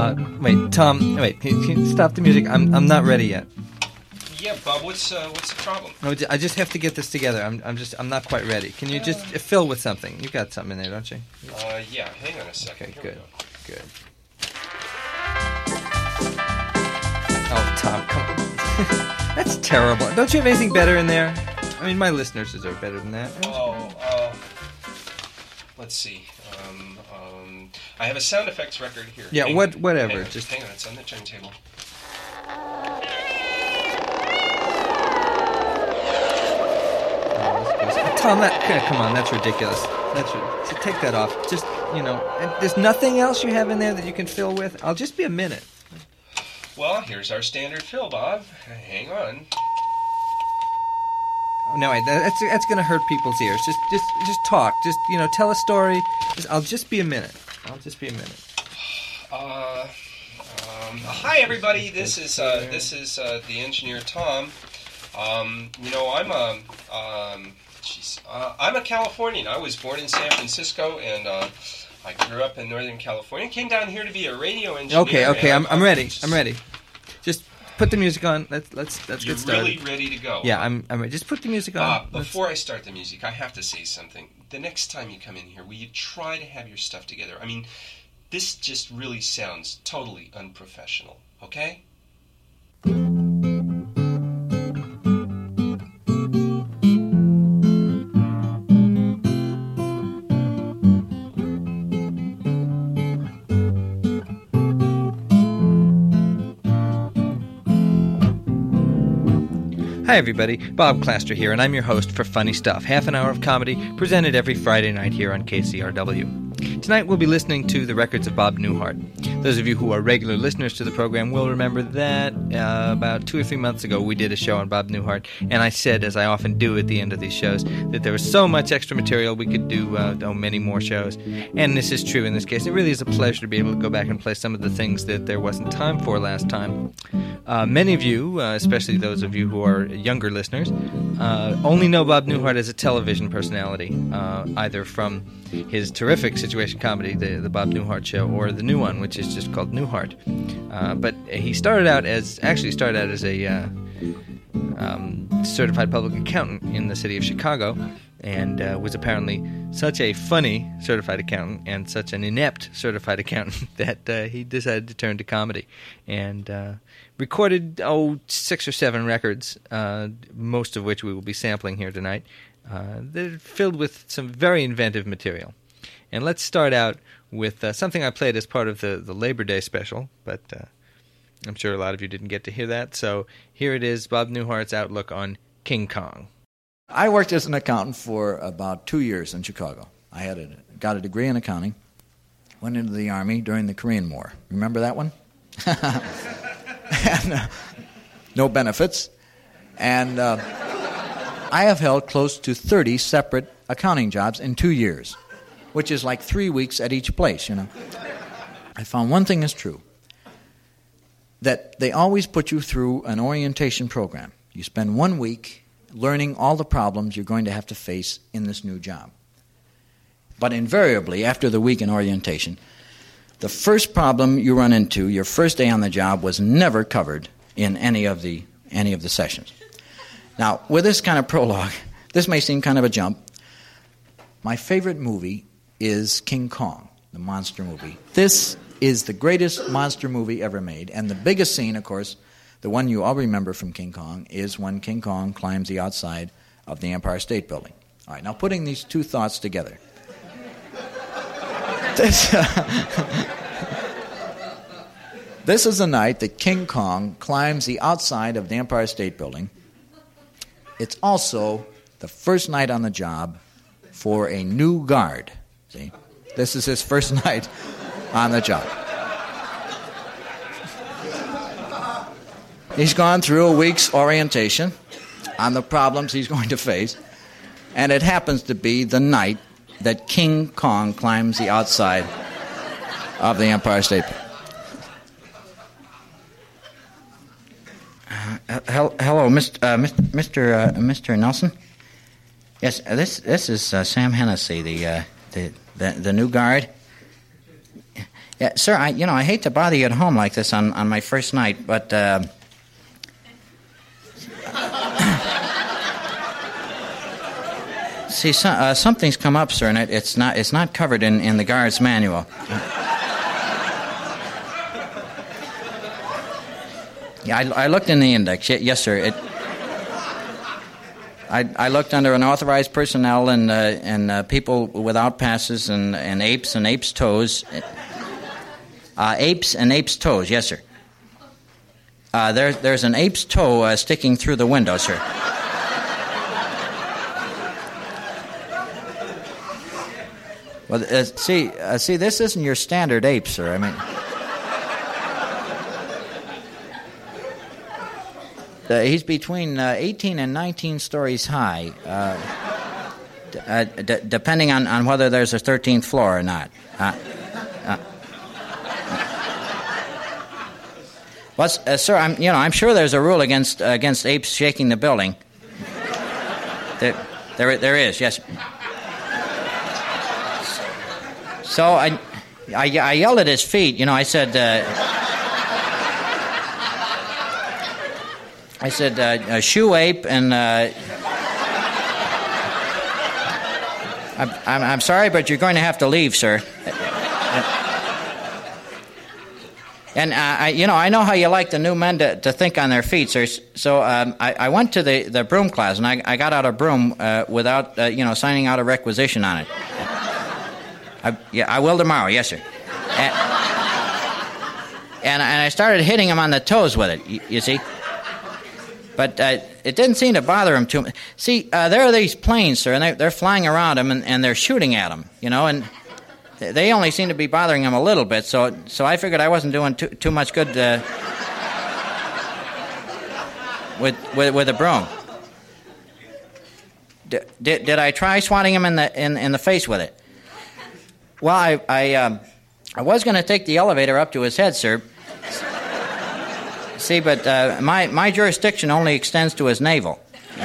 Wait, Tom. Wait, can you stop the music? I'm not ready yet. Yeah, Bob. What's the problem? No, I just have to get this together. I'm not quite ready. Can you just fill with something? You got something in there, don't you? Yeah. Hang on a second. Okay, good. Oh, Tom, come on. That's terrible. Don't you have anything better in there? I mean, my listeners deserve better than that. Let's see. I have a sound effects record here. Yeah, whatever. Just hang on. It's on the turntable. Tom, come on, that's ridiculous. So take that off. Just, and there's nothing else you have in there that you can fill with? I'll just be a minute. Well, here's our standard fill, Bob. Hang on. Oh, no, that's going to hurt people's ears. Just talk. Just, tell a story. I'll just be a minute. Hi, everybody. This is the engineer, Tom. I'm a Californian. I was born in San Francisco, and I grew up in Northern California. Came down here to be a radio engineer. Okay. I'm ready. Just put the music on. Let's get started. You're really ready to go. Yeah, I'm ready. Just put the music on. Before I start the music, I have to say something. The next time you come in here, will you try to have your stuff together? I mean, this just really sounds totally unprofessional. Okay? Hi everybody, Bob Claster here, and I'm your host for Funny Stuff, half an hour of comedy presented every Friday night here on KCRW. Tonight we'll be listening to the records of Bob Newhart. Those of you who are regular listeners to the program will remember that about 2 or 3 months ago we did a show on Bob Newhart, and I said, as I often do at the end of these shows, that there was so much extra material we could do many more shows. And this is true in this case. It really is a pleasure to be able to go back and play some of the things that there wasn't time for last time. Many of you, especially those of you who are younger listeners, only know Bob Newhart as a television personality, either from his terrific situation comedy, the Bob Newhart Show, or the new one, which is just called Newhart. But he started out as a certified public accountant in the city of Chicago, and was apparently such a funny certified accountant and such an inept certified accountant that he decided to turn to comedy, and recorded 6 or 7 records, most of which we will be sampling here tonight. They're filled with some very inventive material. And let's start out with something I played as part of the Labor Day special, but I'm sure a lot of you didn't get to hear that. So here it is, Bob Newhart's outlook on King Kong. I worked as an accountant for about 2 years in Chicago. I got a degree in accounting, went into the Army during the Korean War. Remember that one? And, no benefits. And I have held close to 30 separate accounting jobs in 2 years, which is like 3 weeks at each place, I found one thing is true, that they always put you through an orientation program. You spend 1 week learning all the problems you're going to have to face in this new job. But invariably, after the week in orientation, the first problem you run into, your first day on the job, was never covered in any of the sessions. Now, with this kind of prologue, this may seem kind of a jump. My favorite movie is King Kong, the monster movie. This is the greatest monster movie ever made, and the biggest scene, of course, the one you all remember from King Kong, is when King Kong climbs the outside of the Empire State Building. All right, now putting these two thoughts together. This is the night that King Kong climbs the outside of the Empire State Building. It's also the first night on the job for a new guard. See? This is his first night on the job. He's gone through a week's orientation on the problems he's going to face, and it happens to be the night that King Kong climbs the outside of the Empire State Building. Hello, Mr. Nelson. Yes, this is Sam Hennessy, the new guard. Yeah, sir, I hate to bother you at home like this on my first night, but see, something's come up, sir, and it's not covered in the guard's manual. Yeah, I looked in the index. Yes, sir. I looked under unauthorized personnel and people without passes and apes and apes' toes. Apes and apes' toes. Yes, sir. There's an ape's toe sticking through the window, sir. Well, see, this isn't your standard ape, sir. I mean. He's between 18 and 19 stories high, depending on whether there's a 13th floor or not. Well, sir, I'm sure there's a rule against apes shaking the building. There is, yes. So I yelled at his feet. I said, shoe ape, and I'm sorry, but you're going to have to leave, sir. And I know how you like the new men to think on their feet, sir. So I went to the broom closet, and I got out a broom without signing out a requisition on it. I will tomorrow, yes, sir. And I started hitting him on the toes with it. You see. But it didn't seem to bother him too much. See, there are these planes, sir, and they're flying around him, and they're shooting at him, and they only seem to be bothering him a little bit. So I figured I wasn't doing too much good with a broom. Did I try swatting him in the face with it? Well, I was going to take the elevator up to his head, sir. See, but my jurisdiction only extends to his navel.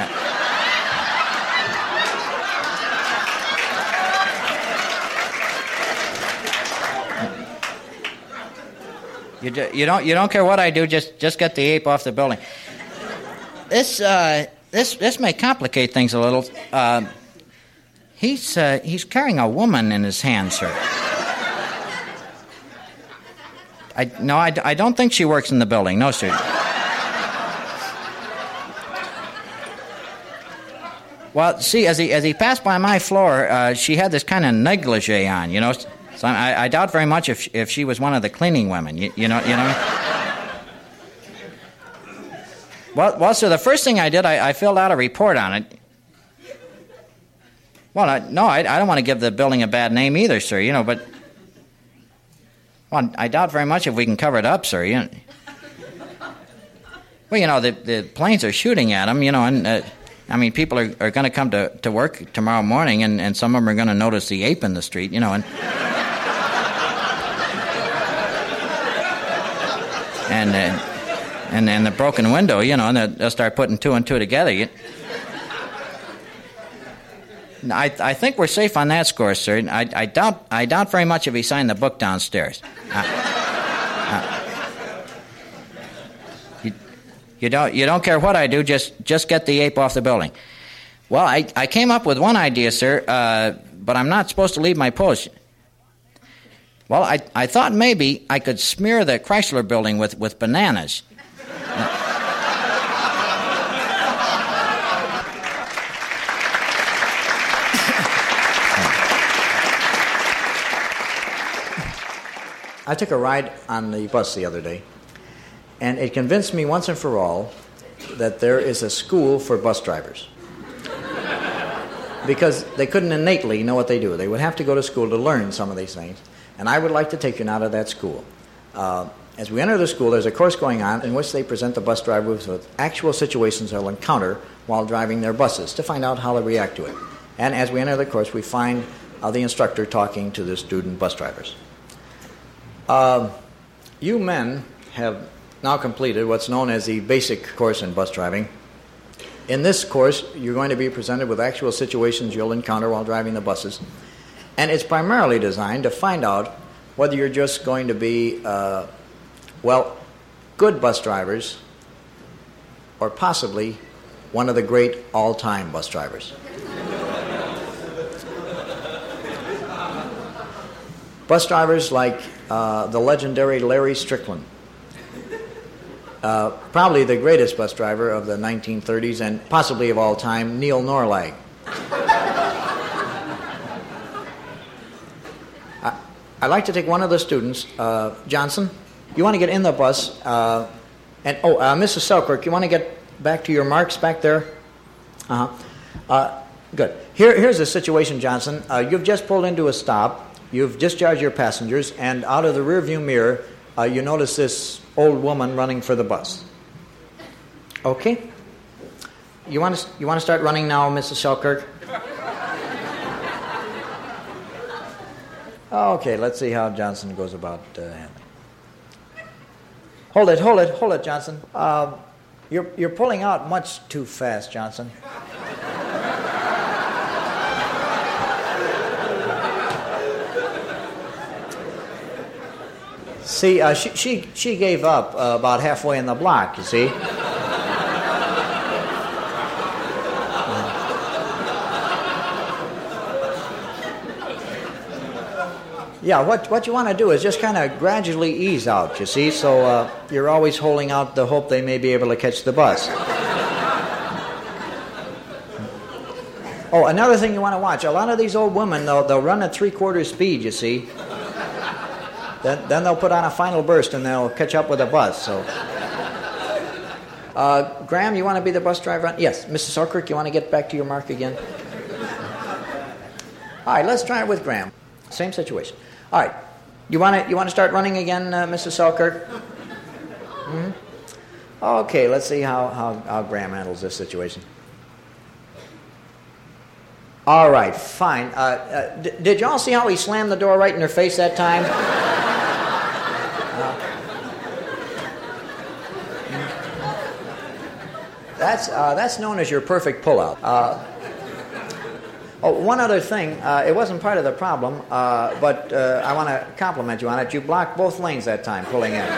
You don't care what I do. Just get the ape off the building. This may complicate things a little. He's carrying a woman in his hand, sir. I don't think she works in the building. No, sir. Well, see, as he passed by my floor, she had this kind of negligee on, So I doubt very much if she was one of the cleaning women. You know. Well, sir, the first thing I did, I filled out a report on it. Well, I don't want to give the building a bad name either, sir. But. Well, I doubt very much if we can cover it up, sir. Well, the planes are shooting at them, and people are going to come to work tomorrow morning, and some of them are going to notice the ape in the street, and the broken window, and they'll start putting two and two together. I think we're safe on that score, sir. I doubt very much if he signed the book downstairs. You don't care what I do. Just get the ape off the building. Well, I came up with one idea, sir, but I'm not supposed to leave my post. Well, I thought maybe I could smear the Chrysler building with bananas. I took a ride on the bus the other day, and it convinced me once and for all that there is a school for bus drivers. Because they couldn't innately know what they do. They would have to go to school to learn some of these things. And I would like to take you now to that school. As we enter the school, there's a course going on in which they present the bus drivers with actual situations they'll encounter while driving their buses to find out how they react to it. And as we enter the course, we find the instructor talking to the student bus drivers. You men have now completed what's known as the basic course in bus driving. In this course, you're going to be presented with actual situations you'll encounter while driving the buses. And it's primarily designed to find out whether you're just going to be, good bus drivers, or possibly one of the great all-time bus drivers. Bus drivers like the legendary Larry Strickland, probably the greatest bus driver of the 1930s and possibly of all time, Neil Norlag. I'd like to take one of the students, Johnson. You want to get in the bus, Mrs. Selkirk, you want to get back to your marks back there? Good. Here's the situation, Johnson. You've just pulled into a stop. You've discharged your passengers, and out of the rearview mirror, you notice this old woman running for the bus. Okay. You want to start running now, Mrs. Selkirk? Okay, let's see how Johnson goes about handling. Hold it, Johnson. You're pulling out much too fast, Johnson. See, she gave up about halfway in the block, you see. Yeah, what you want to do is just kind of gradually ease out, you see, so you're always holding out the hope they may be able to catch the bus. Oh, another thing you want to watch, a lot of these old women, they'll run at 3/4 speed, you see. Then they'll put on a final burst and they'll catch up with the bus, so. Graham, you want to be the bus driver? Yes, Mrs. Selkirk, you want to get back to your mark again? All right, let's try it with Graham. Same situation. All right, you want to start running again, Mrs. Selkirk? Mm-hmm. Okay, let's see how Graham handles this situation. All right, fine. Did y'all see how he slammed the door right in her face that time? That's known as your perfect pullout. One other thing. It wasn't part of the problem, but I want to compliment you on it. You blocked both lanes that time, pulling in.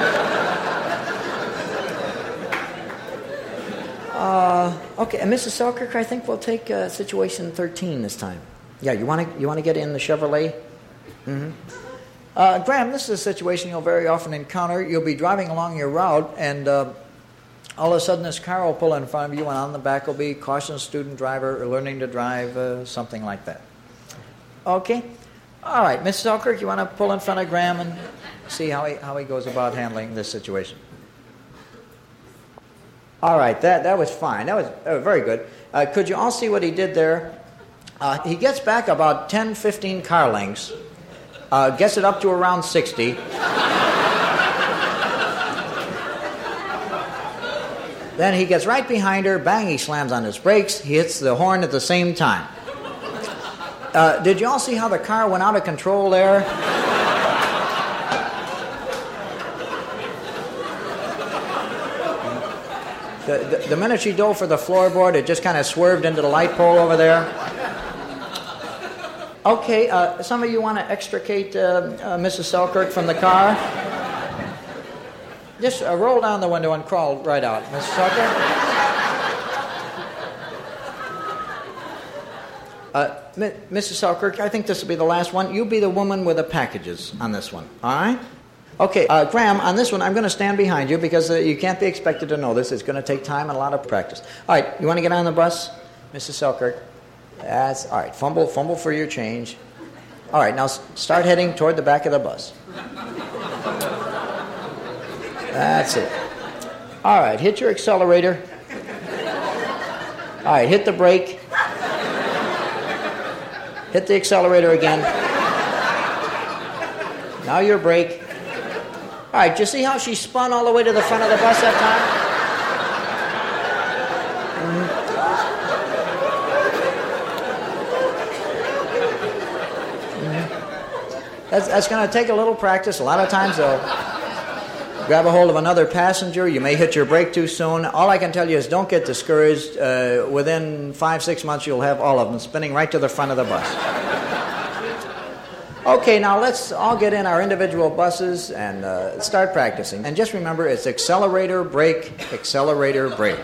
Okay, and Mrs. Selkirk, I think we'll take situation 13 this time. Yeah, you want to get in the Chevrolet? Mm-hmm. Graham, this is a situation you'll very often encounter. You'll be driving along your route, and all of a sudden this car will pull in front of you, and on the back will be caution student driver or learning to drive, something like that. Okay? All right, Mrs. Selkirk, you want to pull in front of Graham and see how he goes about handling this situation? All right, that was fine. That was very good. Could you all see what he did there? He gets back about 10, 15 car lengths, gets it up to around 60. Then he gets right behind her, bang, he slams on his brakes, he hits the horn at the same time. Did you all see how the car went out of control there? The minute she dove for the floorboard, it just kind of swerved into the light pole over there. Okay, some of you want to extricate Mrs. Selkirk from the car? Just roll down the window and crawl right out, Mrs. Selkirk. Mrs. Selkirk, I think this will be the last one. You be the woman with the packages on this one, all right? Okay, Graham, on this one, I'm going to stand behind you because you can't be expected to know this. It's going to take time and a lot of practice. All right, you want to get on the bus, Mrs. Selkirk? That's all right. Fumble for your change. All right, now start heading toward the back of the bus. That's it. All right, hit your accelerator. All right, hit the brake. Hit the accelerator again. Now your brake. All right, did you see how she spun all the way to the front of the bus that time? That's going to take a little practice. A lot of times they'll grab a hold of another passenger. You may hit your brake too soon. All I can tell you is don't get discouraged. Within 5-6 months, you'll have all of them spinning right to the front of the bus. Okay, now let's all get in our individual buses and start practicing. And just remember, it's accelerator, brake, accelerator, brake.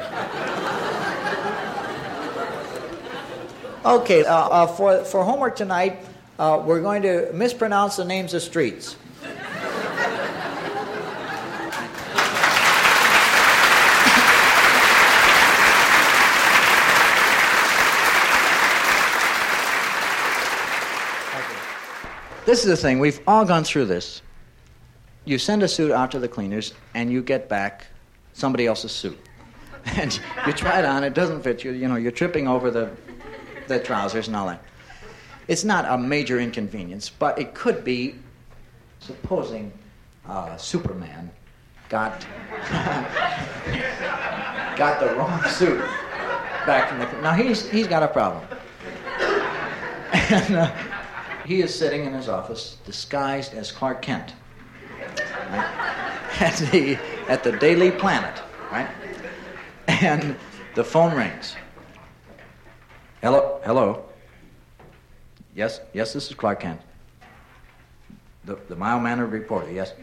Okay, for homework tonight, we're going to mispronounce the names of streets. This is the thing. We've all gone through this. You send a suit out to the cleaners, and you get back somebody else's suit. And you try it on, it doesn't fit you. You know, you're tripping over the trousers and all that. It's not a major inconvenience, but it could be, supposing Superman got the wrong suit back from the... Now, he's got a problem. And... he is sitting in his office, disguised as Clark Kent, right? at the Daily Planet, right? And the phone rings. Hello. Yes, this is Clark Kent. The mild-mannered reporter, yes.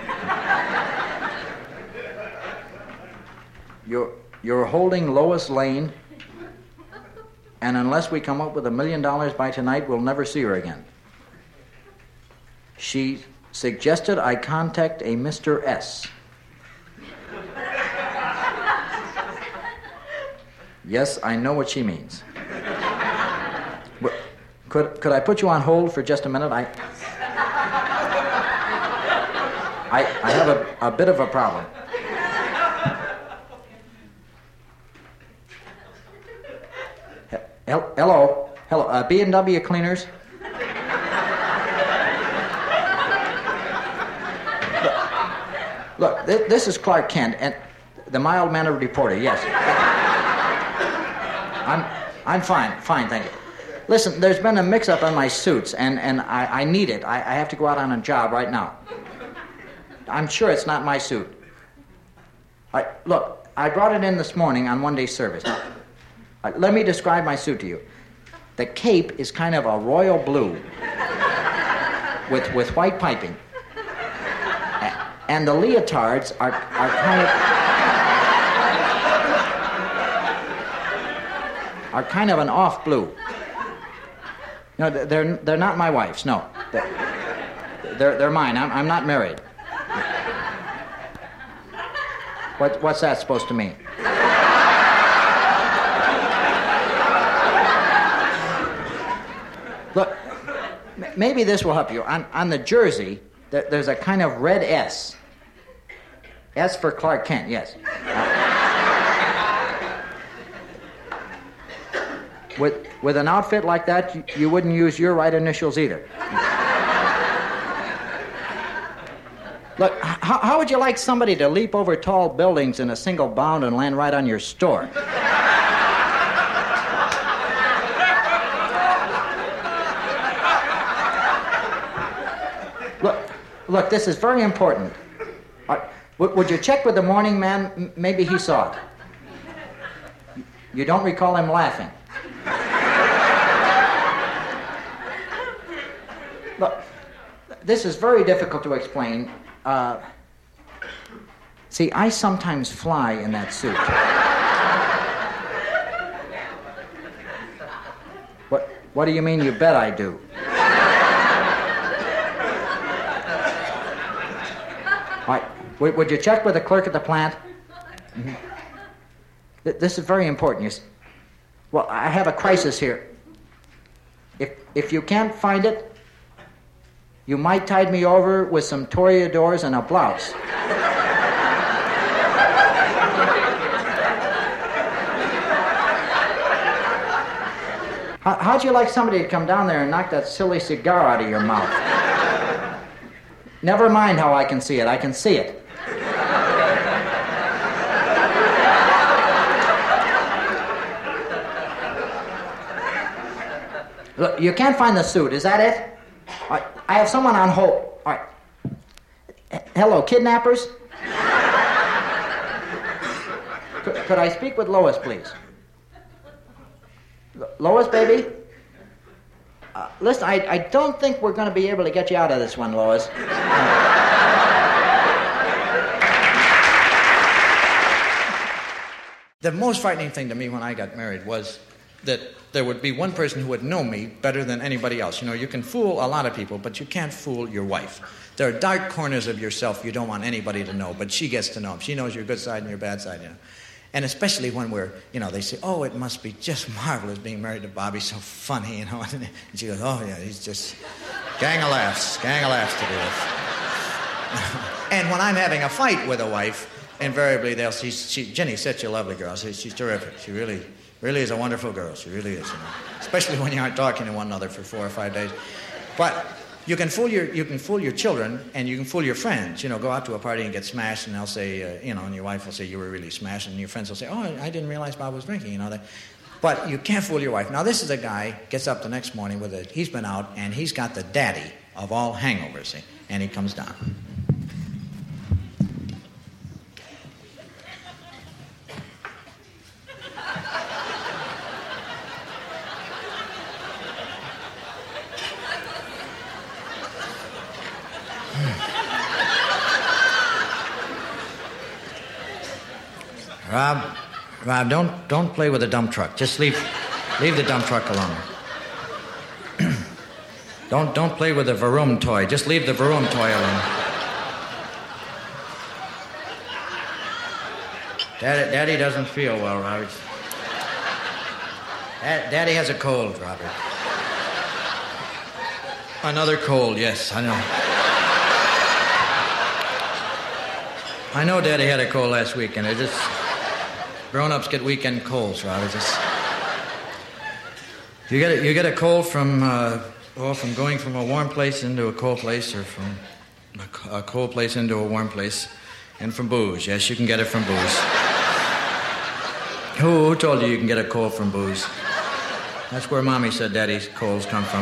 You're holding Lois Lane, and unless we come up with $1 million by tonight, we'll never see her again. She suggested I contact a Mr. S. Yes, I know what she means. Could I put you on hold for just a minute? I have a bit of a problem. Hello, B&W Cleaners. Look, this is Clark Kent, and the mild-mannered reporter, yes. I'm fine, thank you. Listen, there's been a mix-up on my suits, and I need it. I have to go out on a job right now. I'm sure it's not my suit. Look, I brought it in this morning on one-day service. Now, let me describe my suit to you. The cape is kind of a royal blue with white piping. And the leotards are kind of an off blue. No, they're not my wife's. No, they're mine. I'm not married. What's that supposed to mean? Look, maybe this will help you. On the jersey, there's a kind of red S. S for Clark Kent, yes. With an outfit like that, you wouldn't use your right initials either. Look, how would you like somebody to leap over tall buildings in a single bound and land right on your store? Look, this is very important. Would you check with the morning man? Maybe he saw it. You don't recall him laughing. Look, this is very difficult to explain. See, I sometimes fly in that suit. What do you mean, you bet I do? Would you check with the clerk at the plant? Mm-hmm. This is very important. Well, I have a crisis here. If you can't find it, you might tide me over with some toreadors and a blouse. How'd you like somebody to come down there and knock that silly cigar out of your mouth? Never mind how I can see it. I can see it. Look, you can't find the suit. Is that it? All right, I have someone on hold. All right. Hello, kidnappers? Could I speak with Lois, please? Lois, baby? Listen, I don't think we're going to be able to get you out of this one, Lois. The most frightening thing to me when I got married was that there would be one person who would know me better than anybody else. You know, you can fool a lot of people, but you can't fool your wife. There are dark corners of yourself you don't want anybody to know, but she gets to know them. She knows your good side and your bad side, you know. And especially when we're, you know, they say, oh, it must be just marvelous being married to Bob. He's so funny, you know. And she goes, oh, yeah, he's just gang of laughs to do this. And when I'm having a fight with a wife, invariably they'll say, Jenny's such a lovely girl. I say, she's terrific. She really is a wonderful girl. She really is, you know. Especially when you aren't talking to one another for 4 or 5 days. But you can fool your children and you can fool your friends. You know, go out to a party and get smashed, and they'll say, you know, and your wife will say you were really smashed, and your friends will say, oh, I didn't realize Bob was drinking, you know. But you can't fool your wife. Now, this is a guy gets up the next morning he's been out and he's got the daddy of all hangovers, see, and he comes down. Rob, don't play with the dump truck. Just leave the dump truck alone. Don't play with the Vroom toy. Just leave the Vroom toy alone. Daddy doesn't feel well, Robert. Daddy has a cold, Robert. Another cold, yes, I know. I know Daddy had a cold last week, and it just... Grown-ups get weekend colds, Robert. You get a cold from going from a warm place into a cold place, or from a cold place into a warm place, and from booze. Yes, you can get it from booze. Who told you can get a cold from booze? That's where Mommy said Daddy's colds come from.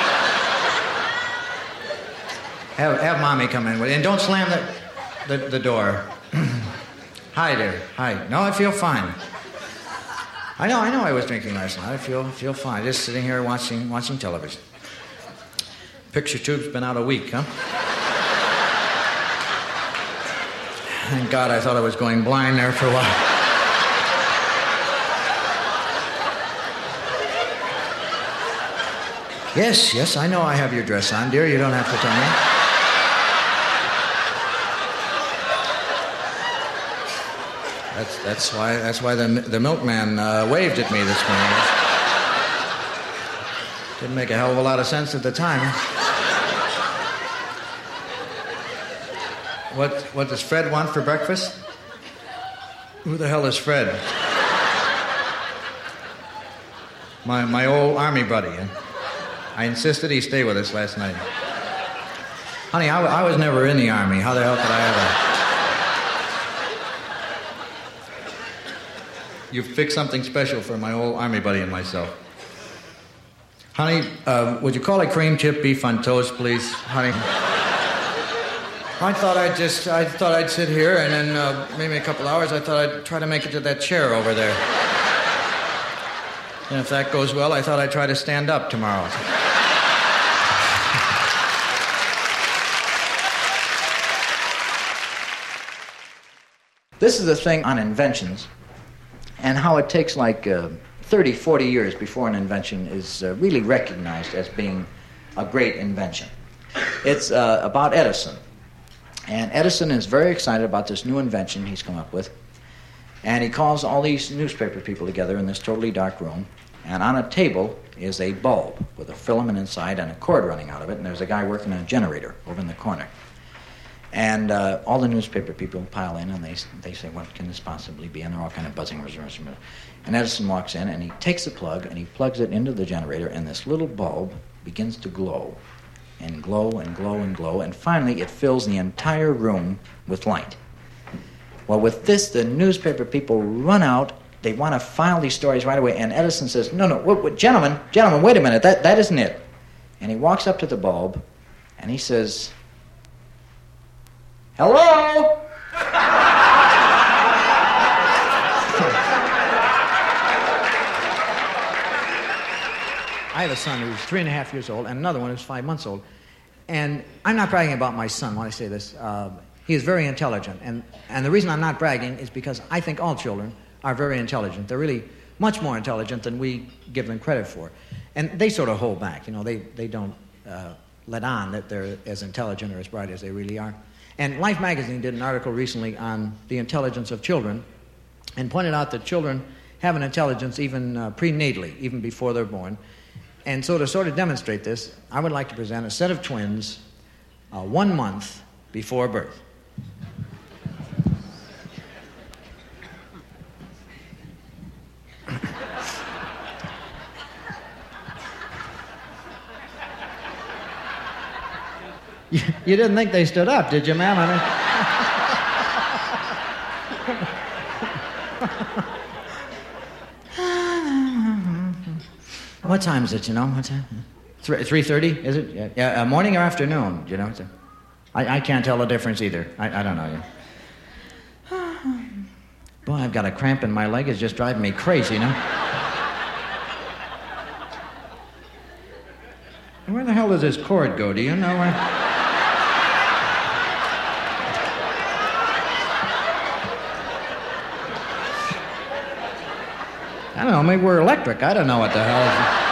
Have Mommy come in with you, and don't slam the door. Hi there. Hi. No, I feel fine. I know I was drinking last night. I feel fine. Just sitting here watching television. Picture tube's been out a week, huh? Thank God, I thought I was going blind there for a while. Yes, I know I have your dress on, dear. You don't have to tell me. That's why the milkman waved at me this morning. Didn't make a hell of a lot of sense at the time. What does Fred want for breakfast? Who the hell is Fred? My old army buddy. I insisted he stay with us last night. Honey, I was never in the army. How the hell could I ever... You fixed something special for my old army buddy and myself. Honey, would you call it cream chip beef on toast, please? Honey. I thought I'd sit here, and then maybe a couple hours, I thought I'd try to make it to that chair over there. And if that goes well, I thought I'd try to stand up tomorrow. This is a thing on inventions, and how it takes like 30, 40 years before an invention is really recognized as being a great invention. It's about Edison. And Edison is very excited about this new invention he's come up with. And he calls all these newspaper people together in this totally dark room. And on a table is a bulb with a filament inside and a cord running out of it. And there's a guy working on a generator over in the corner. And all the newspaper people pile in, and they say, what can this possibly be? And they're all kind of buzzing. And Edison walks in, and he takes the plug, and he plugs it into the generator, and this little bulb begins to glow, and glow, and glow, and glow, and finally it fills the entire room with light. Well, with this, the newspaper people run out. They want to file these stories right away, and Edison says, no, gentlemen, wait a minute, that isn't it. And he walks up to the bulb, and he says... Hello? I have a son who's 3.5 years old and another one who's 5 months old. And I'm not bragging about my son when I say this. He is very intelligent. And the reason I'm not bragging is because I think all children are very intelligent. They're really much more intelligent than we give them credit for. And they sort of hold back. You know, they don't let on that they're as intelligent or as bright as they really are. And Life magazine did an article recently on the intelligence of children and pointed out that children have an intelligence even prenatally, even before they're born. And so to sort of demonstrate this, I would like to present a set of twins 1 month before birth. You didn't think they stood up, did you, ma'am? What time is it, you know? What time? 3:30, is it? Yeah, morning or afternoon, you know? I can't tell the difference either. I don't know. Yeah. Boy, I've got a cramp in my leg. It's just driving me crazy, you know? Where the hell does this cord go? Do you know where? I don't know, maybe we're electric. I don't know what the hell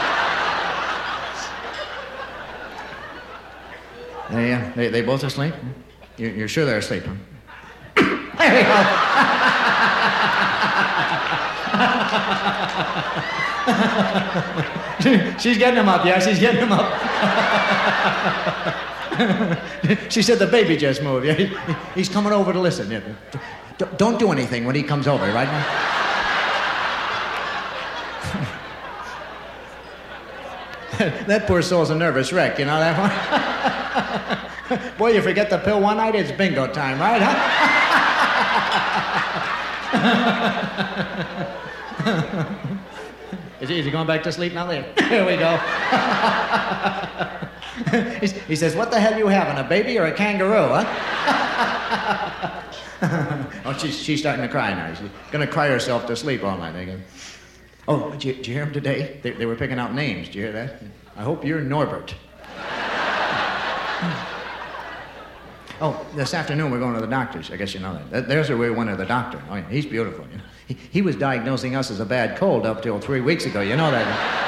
is. They both asleep? You're sure they're asleep, huh? There we go. She's getting him up, yeah, she's getting him up. She said the baby just moved. Yeah, he's coming over to listen. Yeah. Don't do anything when he comes over, right now? That poor soul's a nervous wreck, you know that one? Boy, you forget the pill one night, it's bingo time, right, huh? Is he going back to sleep now? There we go. He says, what the hell you having, a baby or a kangaroo, huh? Oh, she's starting to cry now. She's going to cry herself to sleep all night again. Oh, did you hear them today? They were picking out names. Did you hear that? I hope you're Norbert. Oh, this afternoon we're going to the doctor's. I guess you know that. There's where we went to the doctor. Oh, yeah, he's beautiful. You know? He was diagnosing us as a bad cold up till 3 weeks ago. You know that?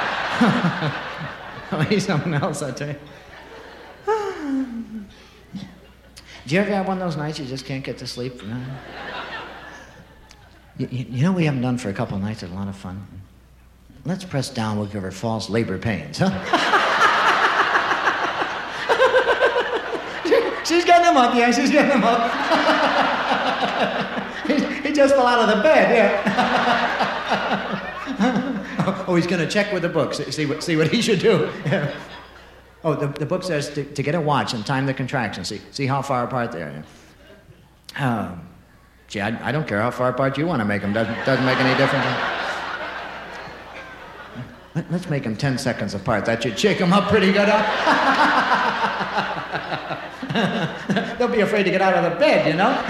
Oh, he's something else, I tell you. Do you ever have one of those nights you just can't get to sleep? You know we haven't done for a couple of nights. It's a lot of fun. Let's press down. We'll give her false labor pains, huh? She's getting him up, yeah. She's getting him up. He just fell out of the bed, yeah. Oh, he's going to check with the book. See what he should do. Yeah. Oh, the book says to get a watch and time the contractions. See how far apart they are. Yeah. Gee, I don't care how far apart you want to make them. Doesn't make any difference. Let's make them 10 seconds apart. That should shake them up pretty good, huh? They'll be afraid to get out of the bed, you know?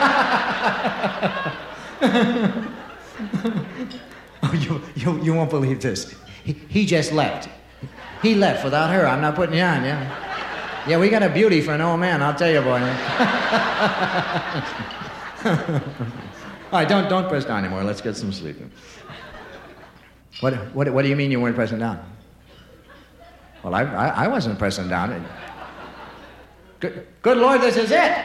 Oh, you won't believe this. He just left. He left without her. I'm not putting you on, yeah? Yeah, we got a beauty for an old man, I'll tell you, boy. All right, don't press down anymore. Let's get some sleep. What do you mean you weren't pressing down? Well, I wasn't pressing down. Good Lord, this is it.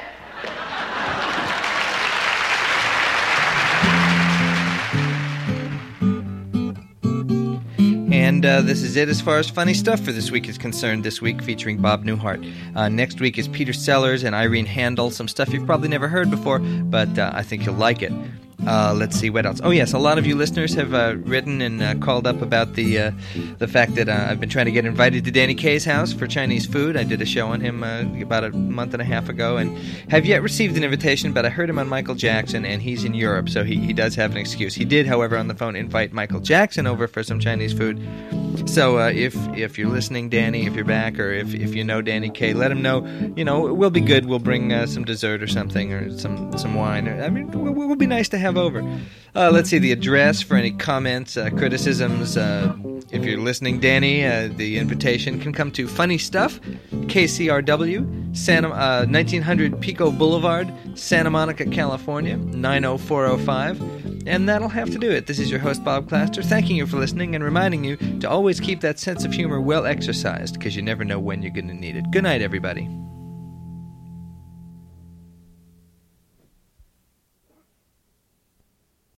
And this is it as far as funny stuff for this week is concerned. This week featuring Bob Newhart. Next week is Peter Sellers and Irene Handel. Some stuff you've probably never heard before, but I think you'll like it. Let's see, what else? Oh, yes, a lot of you listeners have written and called up about the fact that I've been trying to get invited to Danny Kaye's house for Chinese food. I did a show on him about a month and a half ago and have yet received an invitation, but I heard him on Michael Jackson, and he's in Europe, so he does have an excuse. He did, however, on the phone invite Michael Jackson over for some Chinese food. So if you're listening, Danny, if you're back, or if you know Danny Kaye, let him know, we'll be good. We'll bring some dessert or something, or some wine. I mean, it will be nice to have over. Let's see the address for any comments, criticisms, If you're listening, Danny, the invitation can come to Funny Stuff, KCRW, 1900 Pico Boulevard, Santa Monica, California, 90405. And that'll have to do it. This is your host, Bob Claster, thanking you for listening and reminding you to always keep that sense of humor well exercised, because you never know when you're going to need it. Good night, everybody.